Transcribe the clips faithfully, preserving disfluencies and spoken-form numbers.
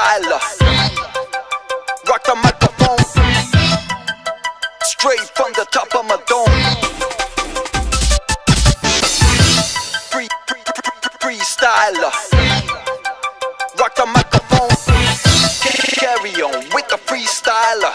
freestyler. Rock the microphone straight from the top of my dome. Free, free, free, freestyler. Rock the microphone. Carry on with the freestyler.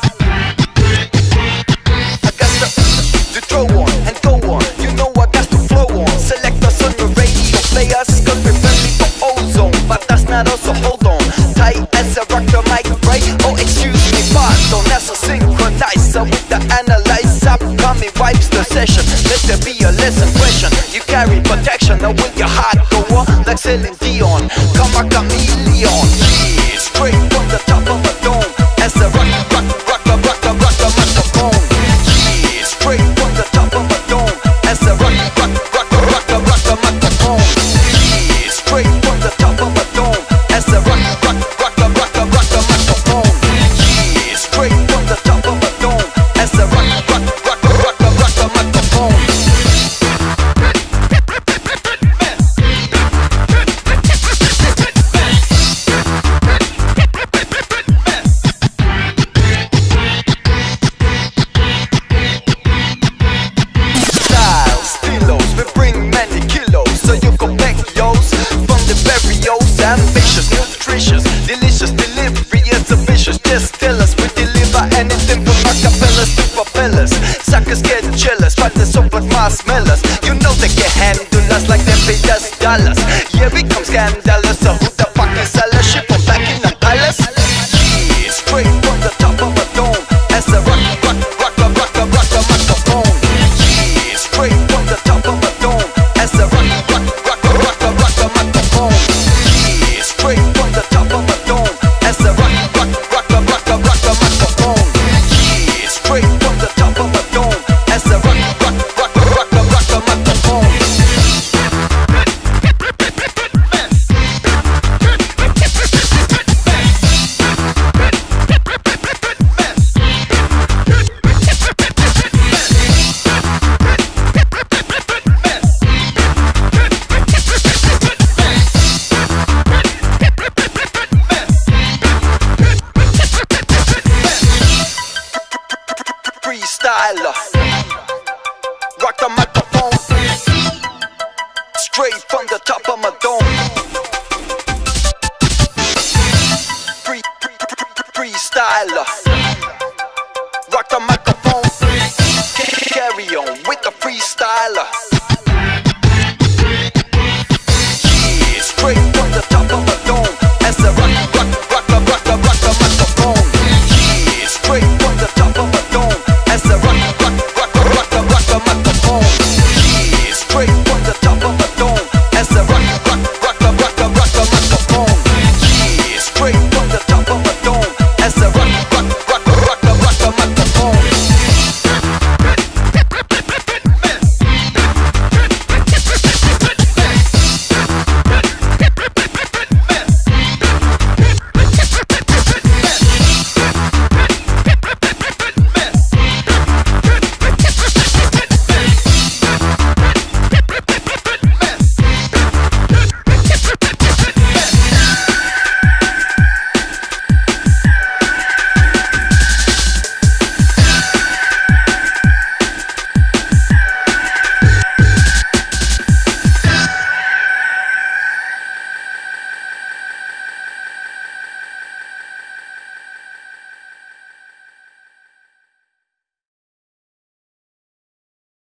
I got the, to throw on and go on. You know I got to flow on. Select us on the radio players, cause we're friendly for ozone. But that's not also, hold on. Tight as a rock the mic, right? Oh, excuse me, pardon. That's a synchronizer with the analyzer. Coming wipes the session. Let there be a lesson question. You carry protection, now will your heart go on? Like Celine Dion, come a chameleon. Yeah, straight from the top of a dome. As the rock, rock, rock, rock, rock, rock, rock the microphone. Yeah, straight from the top of a dome. As the rock, rock, rock, rock, rock, rock the microphone. Yeah, straight from the top of a dome. As the rock, rock, rock, rock, rock, rock the microphone. Yeah, straight from the top of a dome. As the rock, rock, rock, rock, rock, rock the microphone. Ambitious, nutritious, delicious delivery is a vicious. Just tell us we deliver anything from acapellas to propellers. Suckers get jealous, but there's so much marshmallows. You know they can handle us like they pay us dollars. Yeah, we come scandalous. So who the fuck is seller? Shit from back in the palace. Yeah, straight from the top of a dome. As a rock, rock, rock, rock, rock, rock, rock the microphone. Yeah, straight from the top of a dome. As a rock, rock, rock, rock, rock, rock the microphone. Straight from the top of a dome. As a rock, rock, rock, rock, rock, rock, rock the microphone. Yeah, straight from the top of a dome. As a rock, rock, rock, rock, rock, rock the microphone. Freestyler, rock the microphone straight from the top of my dome. Free, free, free, freestyler.